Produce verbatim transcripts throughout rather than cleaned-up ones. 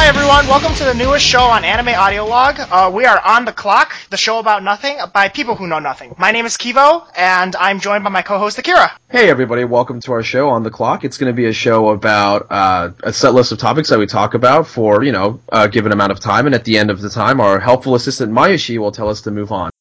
Hi everyone, welcome to the newest show on Anime Audiolog. Uh, we are On the Clock, the show about nothing by people who know nothing. My name is Kivo, and I'm joined by my co-host Akira. Hey everybody, welcome to our show On the Clock. It's going to be a show about uh, a set list of topics that we talk about for, you know, a given amount of time, and at the end of the time, our helpful assistant Mayushi will tell us to move on.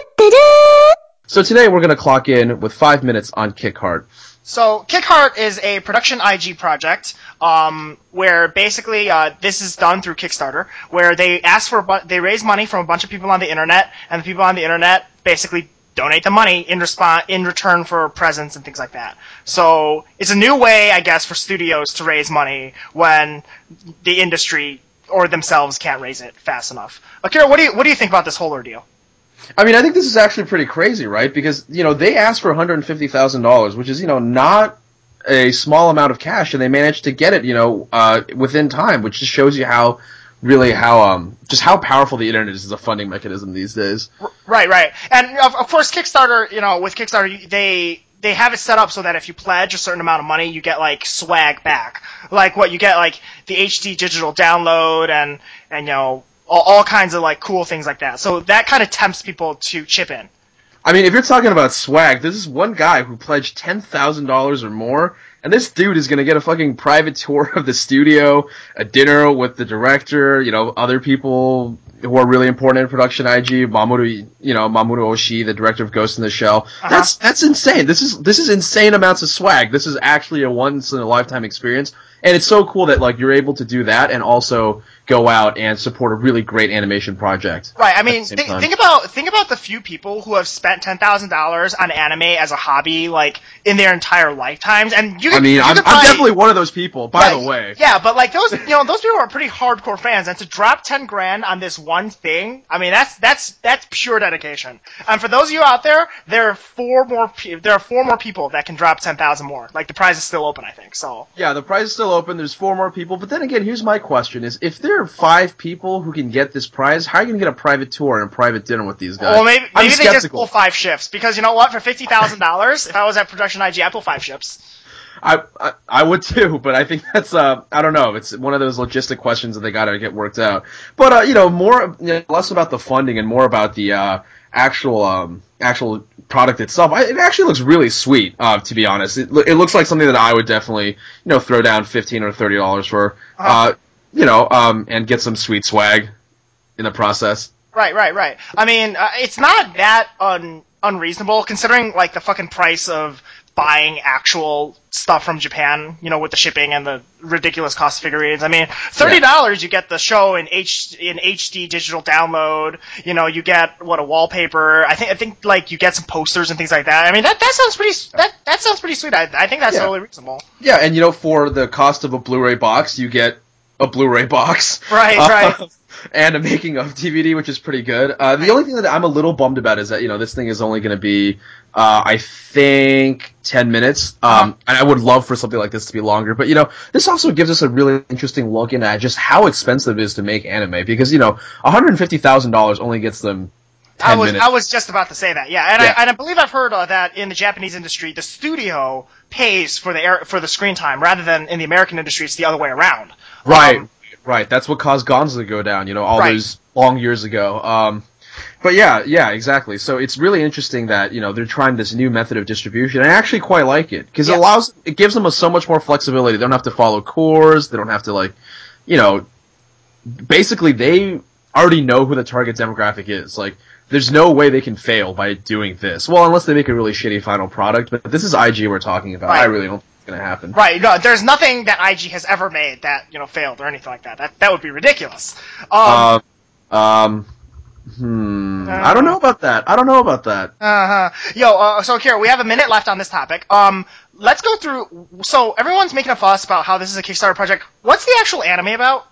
So today we're going to clock in with five minutes on Kick Heart. So, Kick Heart is a production I G project, um, where basically, uh, this is done through Kickstarter, where they ask for, bu- they raise money from a bunch of people on the internet, and the people on the internet basically donate the money in response, in return for presents and things like that. So, it's a new way, I guess, for studios to raise money when the industry or themselves can't raise it fast enough. Akira, what do you, what do you think about this whole ordeal? I mean, I think this is actually pretty crazy, right? Because, you know, they asked for one hundred fifty thousand dollars, which is, you know, not a small amount of cash, and they managed to get it, you know, uh, within time, which just shows you how, really, how, um, just how powerful the internet is as a funding mechanism these days. Right, right. And, of, of course, Kickstarter, you know, with Kickstarter, they... they have it set up so that if you pledge a certain amount of money, you get, like, swag back. Like, what, you get, like, the H D digital download and, and you know, all, all kinds of, like, cool things like that. So that kind of tempts people to chip in. I mean, if you're talking about swag, this is one guy who pledged ten thousand dollars or more, and this dude is going to get a fucking private tour of the studio, a dinner with the director, you know, other people who are really important in production I G, Mamoru, you know, Mamoru Oshii, the director of Ghost in the Shell. Uh-huh. That's that's insane. This is this is insane amounts of swag. This is actually a once in a lifetime experience, and it's so cool that like you're able to do that and also go out and support a really great animation project. Right. I mean, th- think about think about the few people who have spent ten thousand dollars on anime as a hobby, like in their entire lifetimes, and you. Could, I mean, you I'm, probably, I'm definitely one of those people. By yeah, the way. Yeah, but like those, you know, those people are pretty hardcore fans, and to drop ten grand on this one thing, I mean, that's that's that's pure dedication. And for those of you out there, there are four more. Pe- there are four more people that can drop ten thousand more. Like the prize is still open, I think. So. Yeah, the prize is still open. There's four more people, but then again, here's my question: is if there are five people who can get this prize, how are you going to get a private tour and a private dinner with these guys? Well, maybe, I'm maybe they skeptical. just pull five shifts, because you know what? For fifty thousand dollars, if I was at Production I G, I'd pull five shifts. I, I I would too, but I think that's uh I don't know. It's one of those logistic questions that they got to get worked out. But uh, you know, more you know, less about the funding and more about the uh actual um actual product itself. I, it actually looks really sweet. Uh, to be honest, it it looks like something that I would definitely you know throw down fifteen or thirty dollars for. Uh-huh. Uh, you know, um, and get some sweet swag in the process. Right, right, right. I mean, uh, it's not that un- unreasonable, considering, like, the fucking price of buying actual stuff from Japan, you know, with the shipping and the ridiculous cost of figurines. I mean, thirty dollars yeah. You get the show in H in H D digital download, you know, you get, what, a wallpaper, I think, I think, like, you get some posters and things like that. I mean, that, that sounds pretty, that, that sounds pretty sweet. I, I think that's yeah. totally reasonable. Yeah, and, you know, for the cost of a Blu-ray box, you get a Blu-ray box. Right, uh, right. And a making of D V D, which is pretty good. Uh, the only thing that I'm a little bummed about is that, you know, this thing is only going to be, uh, I think, ten minutes. Um, uh-huh. And I would love for something like this to be longer. But, you know, this also gives us a really interesting look in at just how expensive it is to make anime. Because, you know, one hundred fifty thousand dollars only gets them ten I was, minutes. I was just about to say that, yeah. And, yeah. I, and I believe I've heard uh, that in the Japanese industry, the studio pays for the air, for the screen time, rather than in the American industry, it's the other way around. Right. Um, Right, that's what caused Gonzo to go down, you know, all right. those long years ago. Um, but yeah, yeah, exactly. So it's really interesting that, you know, they're trying this new method of distribution. I actually quite like it, because yeah. it allows, it gives them a, so much more flexibility. They don't have to follow cores, they don't have to, like, you know, basically they already know who the target demographic is. Like, there's no way they can fail by doing this. Well, unless they make a really shitty final product, but this is I G we're talking about. Right. I really don't going to happen. Right, no, there's nothing that I G has ever made that, you know, failed or anything like that. That that would be ridiculous. Um, uh, um hmm, uh, I don't know about that. I don't know about that. Uh-huh. Yo, uh, so Kira, we have a minute left on this topic. Um, let's go through, so everyone's making a fuss about how this is a Kickstarter project. What's the actual anime about?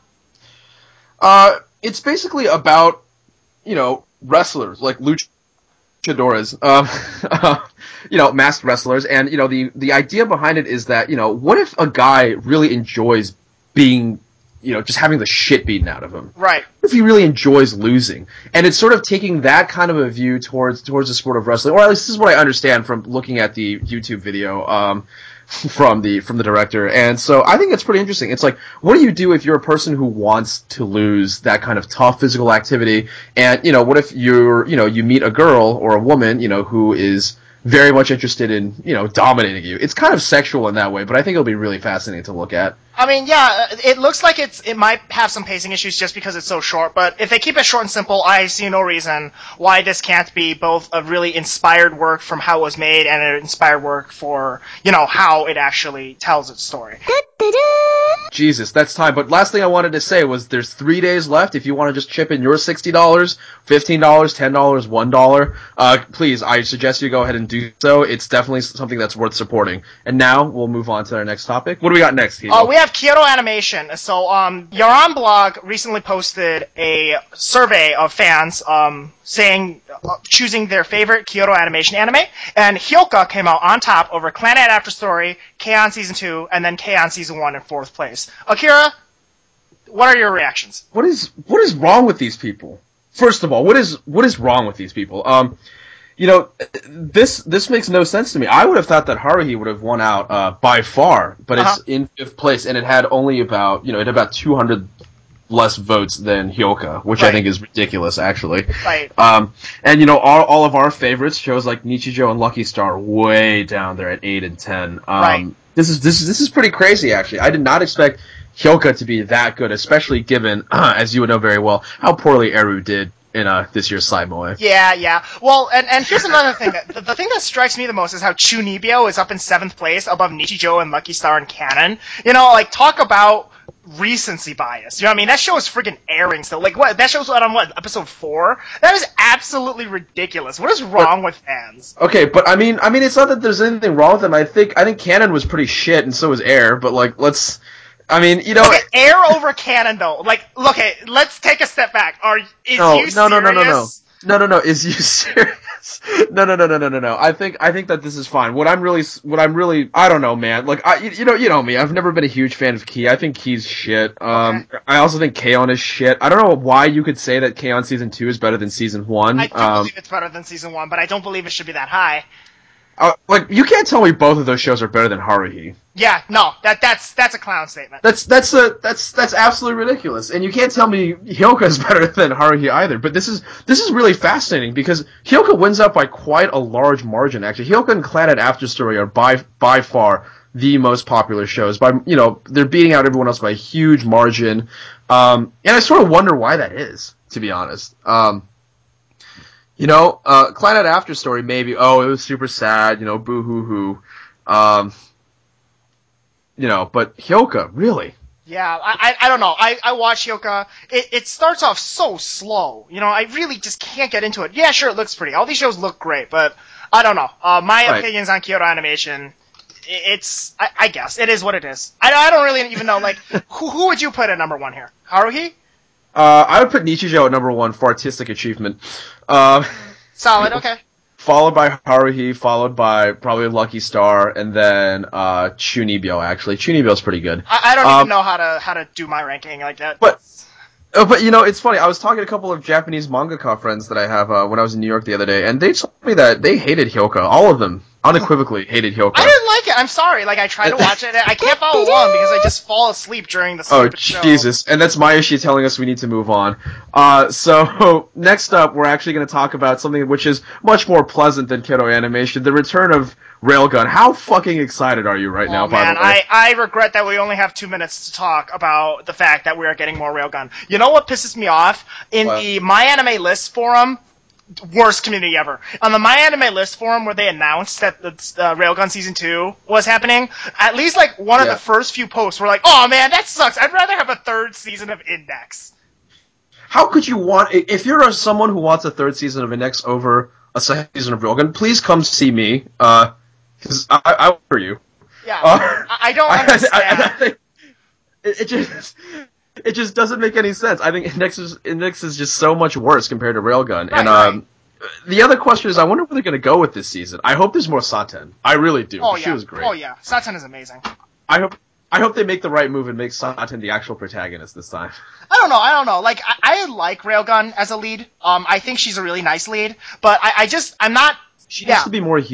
Uh, it's basically about, you know, wrestlers, like luchadoras. Um, uh, you know, masked wrestlers, and, you know, the, the idea behind it is that, you know, what if a guy really enjoys being, you know, just having the shit beaten out of him? Right. What if he really enjoys losing? And it's sort of taking that kind of a view towards towards the sport of wrestling, or at least this is what I understand from looking at the YouTube video. Um, from the from the director, and so I think it's pretty interesting. It's like, what do you do if you're a person who wants to lose that kind of tough physical activity? And you know, what if you're you know you meet a girl or a woman you know who is very much interested in you know dominating you? It's kind of sexual in that way, but I think it'll be really fascinating to look at. I mean, yeah, it looks like it's it might have some pacing issues just because it's so short, but if they keep it short and simple, I see no reason why this can't be both a really inspired work from how it was made and an inspired work for, you know, how it actually tells its story. Jesus, that's time. But last thing I wanted to say was there's three days left. If you want to just chip in your sixty dollars, fifteen dollars, ten dollars, one dollar, uh, please, I suggest you go ahead and do so. It's definitely something that's worth supporting. And now we'll move on to our next topic. What do we got next, Kilo? Uh, we have Kyoto Animation. So, um, Yaran Blog recently posted a survey of fans, um, saying, uh, choosing their favorite Kyoto Animation anime, and Hyoka came out on top over Clannad After Story, K-On! Season two, and then K-On! Season one in fourth place. Akira, what are your reactions? What is, what is wrong with these people? First of all, what is, what is wrong with these people? Um, You know, this this makes no sense to me. I would have thought that Haruhi would have won out uh, by far, but Uh-huh. it's in fifth place, and it had only about, you know, it had about two hundred less votes than Hyoka, which Right. I think is ridiculous, actually. Right. Um, and, you know, all, all of our favorites, shows like Nichijou and Lucky Star, way down there at eight and ten. Um, Right. This is, this is, this is pretty crazy, actually. I did not expect Hyoka to be that good, especially given, as you would know very well, how poorly Eru did in uh, this year's Saimoe. Yeah, yeah. Well, and, and here's another thing. The, the thing that strikes me the most is how Chunibyo is up in seventh place above Nichijou and Lucky Star and Canon. You know, like, talk about recency bias. You know what I mean? That show is friggin' airing still. Like, what? That show's on, what, episode four? That is absolutely ridiculous. What is wrong with fans? Okay, but I mean, I mean, it's not that there's anything wrong with them. I think, I think Canon was pretty shit, and so was Air. But like, let's, I mean, you know, Okay, Air over Canon, though. Like, look, okay, let's take a step back. Are is no, you no, no, no, no, no, serious? no, no, no. Is you serious? No, no, no, no, no, no, no. I think, I think that this is fine. What I'm really, what I'm really, I don't know, man. Like, I, you, you know, you know me. I've never been a huge fan of Key. I think Key's shit. Um, Okay. I also think K-On! Is shit. I don't know why you could say that K-On! Season two is better than Season one. I do um, believe it's better than season one, but I don't believe it should be that high. uh, like, you can't tell me both of those shows are better than Haruhi. Yeah, no, that that's that's a clown statement. That's that's a that's that's absolutely ridiculous, and you can't tell me Hyoka is better than Haruhi either. But this is this is really fascinating because Hyoka wins out by quite a large margin. Actually, Hyoka and Clannad After Story are by by far the most popular shows. By you know they're beating out everyone else by a huge margin, um, and I sort of wonder why that is. To be honest, um, you know, uh, Clannad After Story maybe oh it was super sad, you know, boo hoo hoo. Um, You know, but Hyoka, really? Yeah, I, I I don't know. I, I watch Hyoka. It it starts off so slow. You know, I really just can't get into it. Yeah, sure, it looks pretty. All these shows look great, but I don't know. Uh, my Right. opinions on Kyoto Animation, i- it's I, I guess it is what it is. I I don't really even know. Like, who who would you put at number one here? Haruhi? Uh, I would put Nichijou at number one for artistic achievement. Uh, Solid. Okay. followed by Haruhi, followed by probably Lucky Star, and then uh, Chunibyo, actually. Chunibyo's pretty good. I, I don't Um, even know how to how to do my ranking like that. But, uh, but you know, it's funny. I was talking to a couple of Japanese mangaka friends that I have uh, when I was in New York the other day, and they told me that they hated Hyoka. All of them, unequivocally, hated Hyoka. I didn't like it. I'm sorry. Like, I tried to watch it. I can't follow along because I just fall asleep during the Oh, stupid show. Jesus. And that's Mayashi telling us we need to move on. Uh, so, next up, we're actually going to talk about something which is much more pleasant than Kyoto Animation, the return of Railgun. How fucking excited are you right now, Oh, by man, the way? I, I regret that we only have two minutes to talk about the fact that we are getting more Railgun. You know what pisses me off? In What? the My Anime List forum, worst community ever. On the My Anime List forum where they announced that the uh, Railgun Season two was happening, at least like one of Yeah. the first few posts were like, oh man, that sucks. I'd rather have a third season of Index. How could you want, if you're a, someone who wants a third season of Index over a second season of Railgun, please come see me, uh, cause I, I work for you. Yeah, Uh, I, I don't I- I- understand. I- I think it, it just it just doesn't make any sense. I think Index is Index is just so much worse compared to Railgun. Right, and um, the other question is, I wonder where they're going to go with this season. I hope there's more Saten. I really do. Oh She yeah, was great. oh yeah, Satan is amazing. I hope I hope they make the right move and make Saten the actual protagonist this time. I don't know. I don't know. Like, I, I like Railgun as a lead. Um, I think she's a really nice lead, but I, I just, I'm not. She yeah. needs to be more human.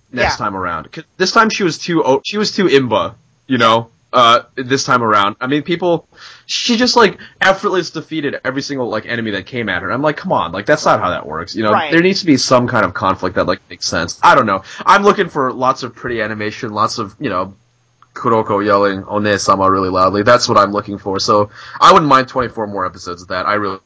next Yeah. time around. 'Cause this time she was too o- she was too imba, you know. Uh, this time around, I mean, people, she just like effortlessly defeated every single like enemy that came at her. I'm like, come on, like that's not how that works. You know, Right. there needs to be some kind of conflict that like makes sense. I don't know. I'm looking for lots of pretty animation, lots of you know, Kuroko yelling "One-sama" really loudly. That's what I'm looking for. So I wouldn't mind twenty-four more episodes of that. I really.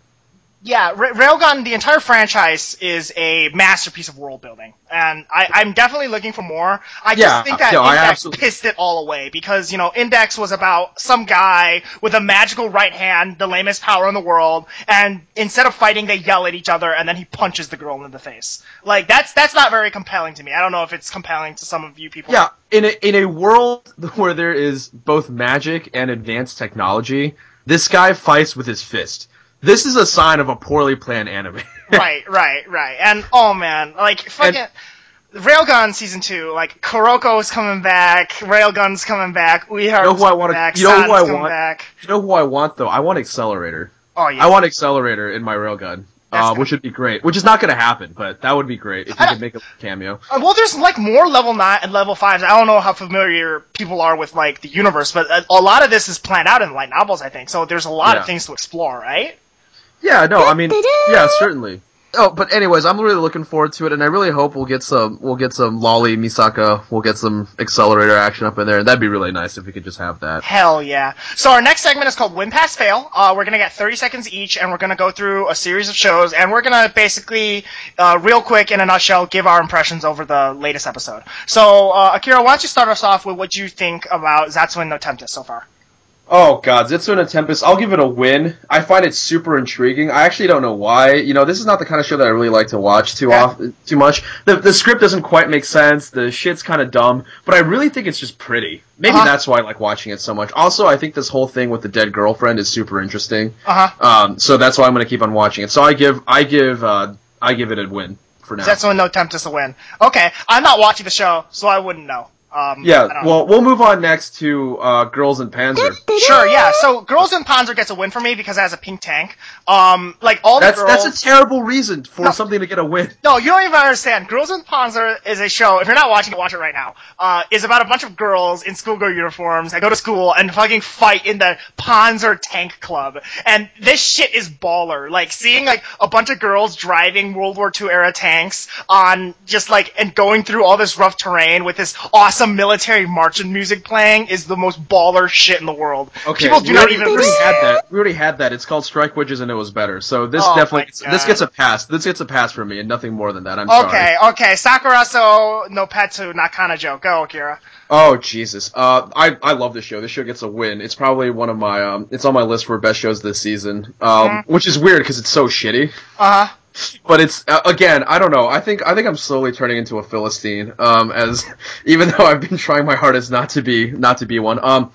Yeah, Ra- Railgun, the entire franchise is a masterpiece of world building, and I, I'm definitely looking for more. I just Yeah, think that no, I Index absolutely- pissed it all away because, you know, Index was about some guy with a magical right hand, the lamest power in the world, and instead of fighting, they yell at each other, and then he punches the girl in the face. Like, that's that's not very compelling to me. I don't know if it's compelling to some of you people. Yeah, in a in a world where there is both magic and advanced technology, this guy fights with his fist. This is a sign of a poorly planned anime. Right, right, right. And, oh man, like, fucking... And- Railgun season two, like Kuroko's coming back, Railgun's coming back, Ueharu's You know who I coming wanna- back, you know who San's I coming want? back. You know who I want though? I want Accelerator. Oh yeah, I want Accelerator in my Railgun, That's uh, gonna- which would be great. Which is not going to happen, but that would be great if you I- could make a cameo. Uh, well, there's like more level nine and level fives. I don't know how familiar people are with like the universe, but a, a lot of this is planned out in light novels, I think. So there's a lot Yeah. of things to explore, right? Yeah, no, I mean, yeah, certainly. Oh, but anyways, I'm really looking forward to it, and I really hope we'll get some, we'll get some Lolly Misaka, we'll get some Accelerator action up in there, and that'd be really nice if we could just have that. Hell yeah. So our next segment is called Win Pass Fail. Uh, we're gonna get thirty seconds each, and we're gonna go through a series of shows, and we're gonna basically, uh, real quick, in a nutshell, give our impressions over the latest episode. So, uh, Akira, why don't you start us off with what you think about Zatsuin no Tempest so far? Oh god, Zetsu no Tempest, I'll give it a win. I find it super intriguing. I actually don't know why. You know, this is not the kind of show that I really like to watch too Yeah. off, too much. The the script doesn't quite make sense. The shit's kind of dumb, but I really think it's just pretty. Maybe Uh-huh. that's why I like watching it so much. Also, I think this whole thing with the dead girlfriend is super interesting. Uh-huh. Um, so that's why I'm going to keep on watching it. So I give I give uh, I give it a win for now. Zatsuin no Tempest a win. Okay, I'm not watching the show, so I wouldn't know. Um, I Yeah, don't know. well, we'll move on next to uh, Girls in Panzer. Sure, yeah. So, Girls in Panzer gets a win for me because it has a pink tank. Um, like all the That's girls. that's a terrible reason for No. something to get a win. No, you don't even understand. Girls in Panzer is a show, if you're not watching it, watch it right now, uh, is about a bunch of girls in schoolgirl uniforms that go to school and fucking fight in the Panzer Tank Club. And this shit is baller. Like, seeing, like, a bunch of girls driving World War Two era tanks on, just, like, and going through all this rough terrain with this awesome military marching music playing is the most baller shit in the world. Okay, People do we not already, even we already understand. had that. We already had that. It's called Strike Witches, and it was better. So this Oh definitely my gets, this God. gets a pass. This gets a pass for me, and nothing more than that. I'm Okay, sorry. okay. Sakuraso no Petsu Nakana joke. Go, Akira. Oh Jesus! Uh, I I love this show. This show gets a win. It's probably one of my um. It's on my list for best shows this season. Um, Mhm. which is weird because it's so shitty. Uh huh. But it's uh, again, I don't know. I think I think I'm slowly turning into a Philistine. Um, as even though I've been trying my hardest not to be not to be one. Um,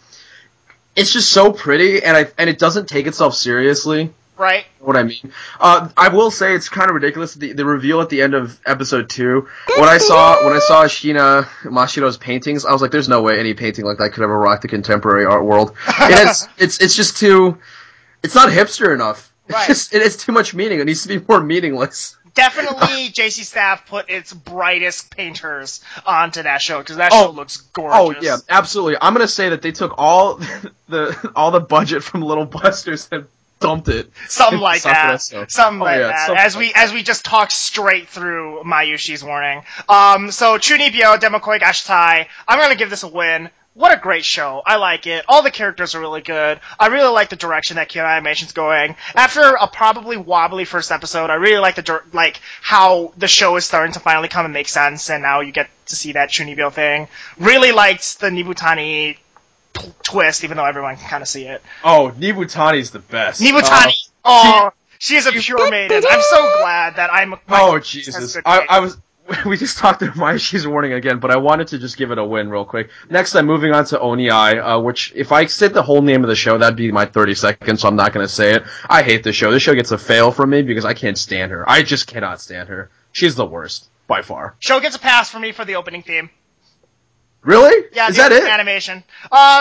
it's just so pretty, and I and it doesn't take itself seriously. Right. What I mean. Uh, I will say it's kind of ridiculous. The, the reveal at the end of episode two, when I saw when I saw Shina Mashiro's paintings, I was like, "There's no way any painting like that could ever rock the contemporary art world." It is, it's it's just too. It's not hipster enough. It's Right. just it has too much meaning. It needs to be more meaningless. Definitely, J C Staff put its brightest painters onto that show because that Oh. show looks gorgeous. Oh yeah, absolutely. I'm gonna say that they took all the all the budget from Little Busters and dumped it. Something into like that. Sakura-so. Something Oh, like yeah, that. something As we like as we just talk straight through Mayushi's warning. Um, so Chunibyo Demokoi Gashitai. I'm gonna give this a win. What a great show. I like it. All the characters are really good. I really like the direction that Kyoto Animation's going. After a probably wobbly first episode, I really like the dir- like how the show is starting to finally come and make sense, and now you get to see that Chunibyo thing. Really liked the Nibutani p- twist, even though everyone can kind of see it. Oh, Nibutani's the best. Nibutani, Uh, oh, she is a pure maiden. I'm so glad that I'm. Oh my- Jesus! that's good I, taste. I was. We just talked about Mayushi's warning again, but I wanted to just give it a win real quick. Next, I'm moving on to Oni Eye, uh, which if I said the whole name of the show, that'd be my thirty seconds. So I'm not going to say it. I hate this show. This show gets a fail from me because I can't stand her. I just cannot stand her. She's the worst by far. Show gets a pass for me for the opening theme. Really? Yeah, Is the that opening it? animation. Uh,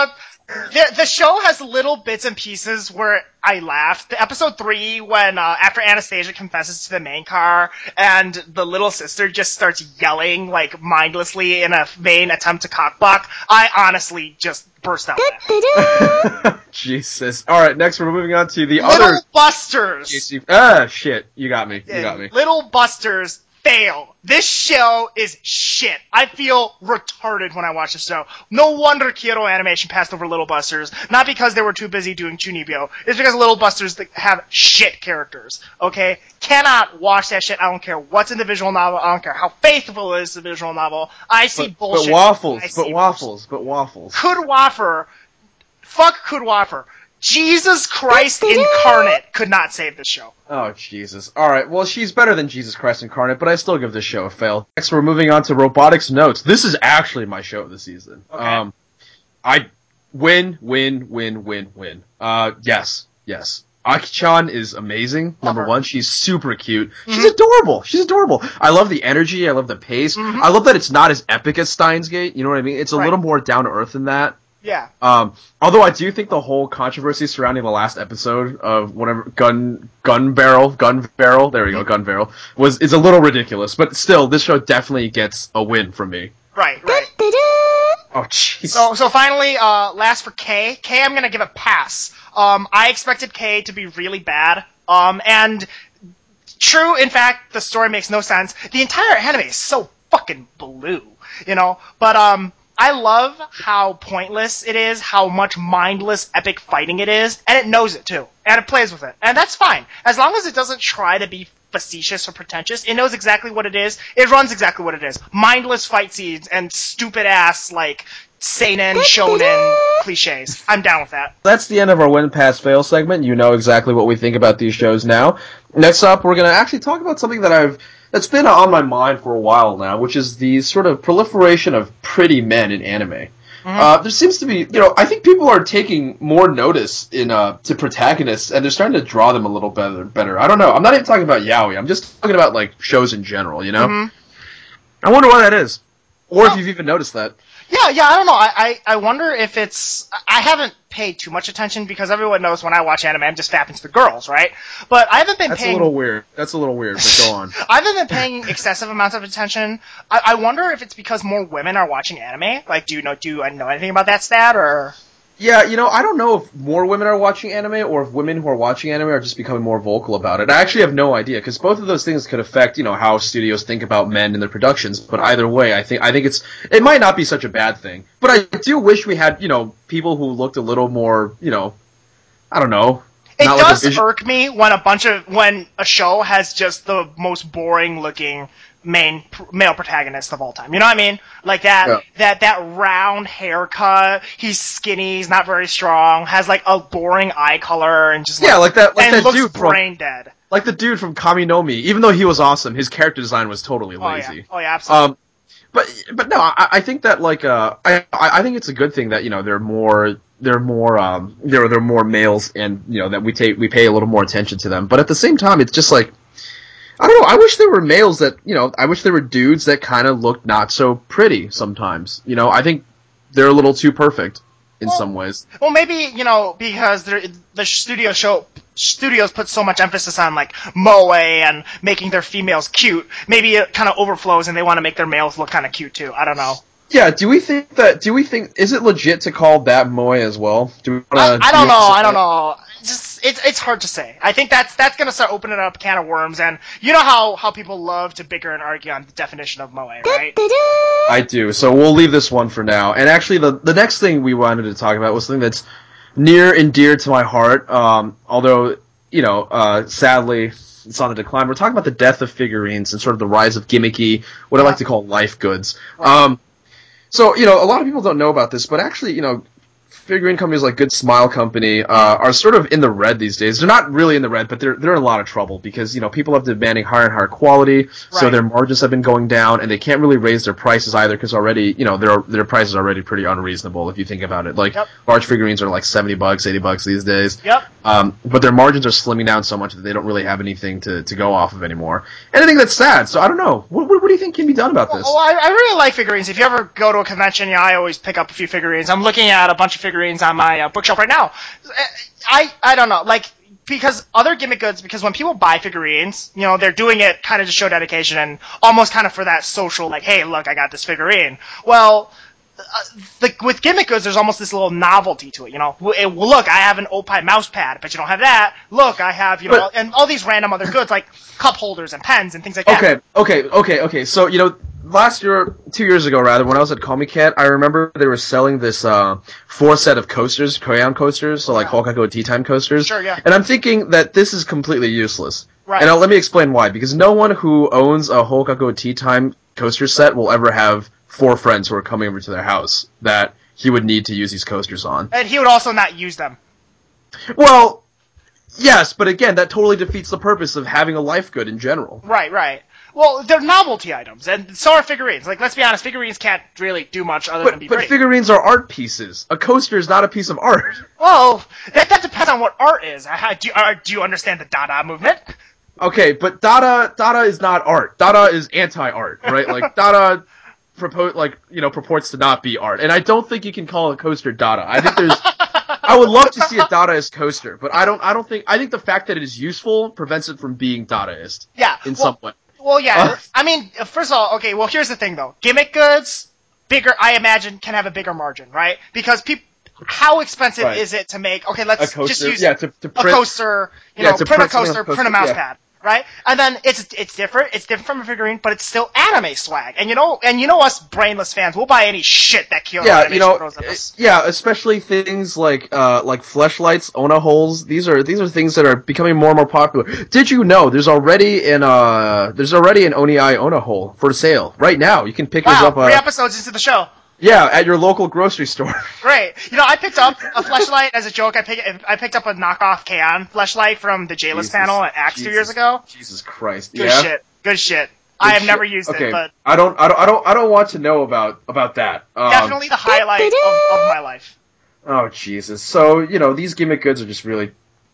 The, the show has little bits and pieces where I laughed. The episode three, when uh, after Anastasia confesses to the main car, and the little sister just starts yelling like mindlessly in a vain attempt to cockblock, I honestly just burst out laughing. Jesus. All right, next we're moving on to the Little other Busters. Ah, shit. You got me. You got me. Little Busters fail. This show is shit. I feel retarded when I watch the show. No wonder Kyoto Animation passed over Little Busters. Not because they were too busy doing Chunibyo. It's because Little Busters have shit characters. Okay? Cannot watch that shit. I don't care what's in the visual novel. I don't care how faithful it is the visual novel. I see but, bullshit. But waffles. I But waffles. Bullshit. But waffles. Could Waffer. Fuck Could Waffer. Jesus Christ incarnate could not save this show. Oh, Jesus. Alright, well, she's better than Jesus Christ incarnate, but I still give this show a fail. Next, we're moving on to Robotics Notes. This is actually my show of the season. Okay. Um, I win, win, win, win, win. Uh, yes, yes. Aki-chan is amazing, number one. She's super cute. She's mm-hmm. adorable. She's adorable. I love the energy. I love the pace. Mm-hmm. I love that it's not as epic as Steins Gate. You know what I mean? It's a right. little more down-to-earth than that. Yeah. Um, although I do think the whole controversy surrounding the last episode of whatever gun gun barrel gun barrel there we go gun barrel was is a little ridiculous, but still this show definitely gets a win from me. Right, right. Oh jeez. So so finally, uh, last for K. K, I'm gonna give a pass. Um, I expected K to be really bad. Um, and true, in fact, the story makes no sense. The entire anime is so fucking blue, you know. But um. I love how pointless it is, how much mindless, epic fighting it is, and it knows it too, and it plays with it, and that's fine. As long as it doesn't try to be facetious or pretentious, it knows exactly what it is, it runs exactly what it is. Mindless fight scenes and stupid-ass, like, seinen, shonen cliches. I'm down with that. That's the end of our Win Pass Fail segment. You know exactly what we think about these shows now. Next up, we're going to actually talk about something that I've that's been on my mind for a while now, which is the sort of proliferation of pretty men in anime. Mm-hmm. Uh, there seems to be, you know, I think people are taking more notice in uh, to protagonists, and they're starting to draw them a little better. Better. I don't know. I'm not even talking about yaoi. I'm just talking about, like, shows in general, you know? Mm-hmm. I wonder why that is. Or well, if you've even noticed that. Yeah, yeah, I don't know. I, I, I wonder if it's... I haven't paid too much attention because everyone knows when I watch anime, I'm just fapping to the girls, right? But I haven't been That's paying... That's a little weird. That's a little weird, but go on. I haven't been paying excessive amounts of attention. I, I wonder if it's because more women are watching anime. Like, do you know, do you know anything about that stat, or... Yeah, you know, I don't know if more women are watching anime or if women who are watching anime are just becoming more vocal about it. I actually have no idea, because both of those things could affect, you know, how studios think about men in their productions. But either way, I think I think it's it might not be such a bad thing. But I do wish we had, you know, people who looked a little more, you know, I don't know. It does like irk me when a bunch of when a show has just the most boring looking main male protagonist of all time. You know what I mean? Like that, yeah. that, that round haircut. He's skinny. He's not very strong. Has like a boring eye color and just like, yeah, like that. Like and that looks dude brain from, dead. Like the dude from Kami no Mi. Even though he was awesome, his character design was totally lazy. Oh yeah, oh, yeah absolutely. Um, but but no, I, I think that like uh, I I think it's a good thing that you know there are more there are more um there are there are more males and you know that we take we pay a little more attention to them. But at the same time, it's just like. I don't know, I wish there were males that, you know, I wish there were dudes that kind of looked not so pretty sometimes. You know, I think they're a little too perfect in well, some ways. Well, maybe, you know, because the studio show, studios put so much emphasis on, like, moe and making their females cute, maybe it kind of overflows and they want to make their males look kind of cute too. I don't know. Yeah, do we think that, do we think, is it legit to call that moe as well? Do we wanna, I, I don't know, I don't know. Just it's it's hard to say. I think that's that's gonna start opening up a can of worms, and you know how, how people love to bicker and argue on the definition of moe, right? I do. So we'll leave this one for now. And actually, the the next thing we wanted to talk about was something that's near and dear to my heart. Um, although you know, uh, sadly, it's on the decline. We're talking about the death of figurines and sort of the rise of gimmicky, what I like to call life goods. Um, so you know, a lot of people don't know about this, but actually, you know. Figurine companies like Good Smile Company uh, are sort of in the red these days. They're not really in the red, but they're they're in a lot of trouble because you know people have demanding higher and higher quality, right. So their margins have been going down, and they can't really raise their prices either because already you know their their prices are already pretty unreasonable if you think about it. Like yep. large figurines are like seventy bucks, eighty bucks these days. Yep. Um, but their margins are slimming down so much that they don't really have anything to, to go off of anymore. And I think that's sad. So I don't know. What what, what do you think can be done about this? Well, I, I really like figurines. If you ever go to a convention, yeah, I always pick up a few figurines. I'm looking at a bunch of figurines figurines on my uh, bookshelf right now. I I don't know, like, because other gimmick goods, because when people buy figurines, you know, they're doing it kind of to show dedication and almost kind of for that social, like, hey, look, I got this figurine. Well, uh, the, with gimmick goods, there's almost this little novelty to it, you know. Well, look, I have an Opie mouse pad, but you don't have that. Look, I have, you know, But, and all these random other goods like cup holders and pens and things like that. Okay, okay, okay, okay. So, you know, last year, two years ago rather, when I was at Comic-Con, I remember they were selling this uh, four set of coasters, crayon coasters, so like Yeah. Hokago Tea Time coasters. Sure, yeah. And I'm thinking that this is completely useless. Right. And I'll, let me explain why. Because no one who owns a Hokago Tea Time coaster set will ever have four friends who are coming over to their house that he would need to use these coasters on. And he would also not use them. Well, yes, but again, that totally defeats the purpose of having a life good in general. Right, right. Well, they're novelty items, and so are figurines. Like, let's be honest, figurines can't really do much other than But, be but pretty. figurines are art pieces. A coaster is not a piece of art. Well, that, that depends on what art is. How, do, you, uh, do you understand the Dada movement? Okay, but Dada Dada is not art. Dada is anti-art, right? Like Dada propose like you know purports to not be art, and I don't think you can call a coaster Dada. I think there's. I would love to see a Dadaist coaster, but I don't. I don't think. I think the fact that it is useful prevents it from being Dadaist. Yeah. In well, some way. Well, yeah. Uh. I mean, first of all, okay. Well, here's the thing, though. Gimmick goods, bigger. I imagine can have a bigger margin, right? Because people. How expensive Right. is it to make? Okay, let's A coaster, just use yeah, to, to a print, coaster. You yeah, know, to print, print a coaster, something on a print a coaster, mouse yeah. pad, right? And then it's it's different. It's different from a figurine, but it's still anime swag. And you know, and you know us brainless fans, we'll buy any shit that Kyoto Yeah, Animation you know, throws at us. yeah, especially things like uh, like fleshlights, Ona holes. These are these are things that are becoming more and more popular. Did you know there's already an uh there's already an Oni Eye Ona hole for sale right now? You can pick yours Wow, up. Uh, three episodes into the show. Yeah, at your local grocery store. Great. You know, I picked up a fleshlight as a joke. I picked I picked up a knockoff K-On! Fleshlight from the J-List Jesus, panel at Axe two Jesus, years ago. Jesus Christ! Good yeah. shit. Good shit. Good I have shit. never used okay. it, but I don't, I don't, I don't, I don't want to know about about that. Um, definitely the highlight of, of my life. Oh Jesus! So you know these gimmick goods are just really.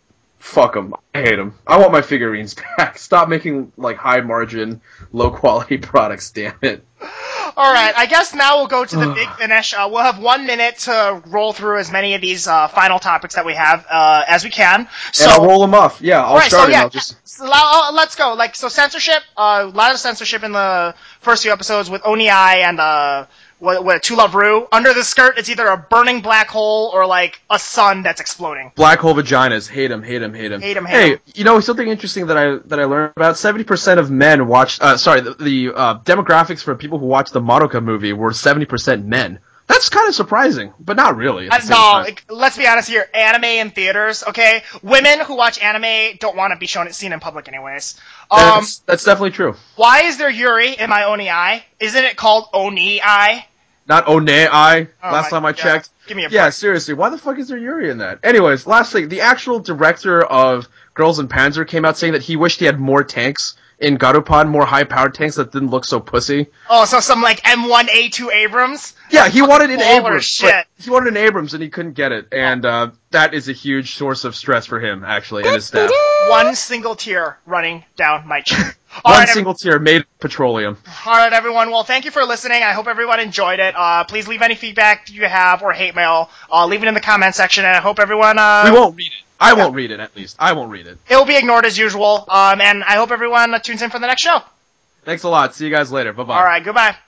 Fuck them. I hate them. I want my figurines back. Stop making, like, high-margin, low-quality products, damn it. Alright, I guess now we'll go to the big finish. Uh, we'll have one minute to roll through as many of these uh, final topics that we have uh, as we can. So, and I'll roll them off. Yeah, I'll right, start so it yeah, and I'll just... so, uh, let's go. Like, so censorship, uh, a lot of censorship in the first few episodes with Oni Eye and, uh, what, what, To Love Ru. Under the skirt, it's either a burning black hole or, like, a sun that's exploding. Black hole vaginas. Hate them, hate them, hate them. Hate 'em, hate Hey, 'em. you know, something interesting that I that I learned about, seventy percent of men watch... Uh, sorry, the, the uh, demographics for people who watch the Madoka movie were seventy percent men. That's kind of surprising, but not really. At the Uh, same no, time. like, let's be honest here. Anime in theaters, okay? Women who watch anime don't want to be shown seen in public, anyways. Um, That's, that's definitely true. why is there Yuri in my Oni Eye? Isn't it called Oni Eye? Not One Eye, Oh last my time I God. checked. Give me a Yeah, break. seriously, why the fuck is there Yuri in that? Anyways, last thing, the actual director of Girls in Panzer came out saying that he wished he had more tanks in Garupon, more high-powered tanks that didn't look so pussy. Oh, so some, like, M one A two Abrams? Yeah, he wanted an baller Abrams, shit. but he wanted an Abrams and he couldn't get it, and uh, that is a huge source of stress for him, actually, and his staff. One single tear running down my chin. One Alright, single tier made of petroleum. Alright, everyone. Well, thank you for listening. I hope everyone enjoyed it. Uh, please leave any feedback you have or hate mail. Uh, leave it in the comment section, and I hope everyone, uh... We won't read it. I won't read it, at least. I won't read it. It will be ignored as usual. Um, and I hope everyone uh, tunes in for the next show. Thanks a lot. See you guys later. Bye-bye. Alright, goodbye.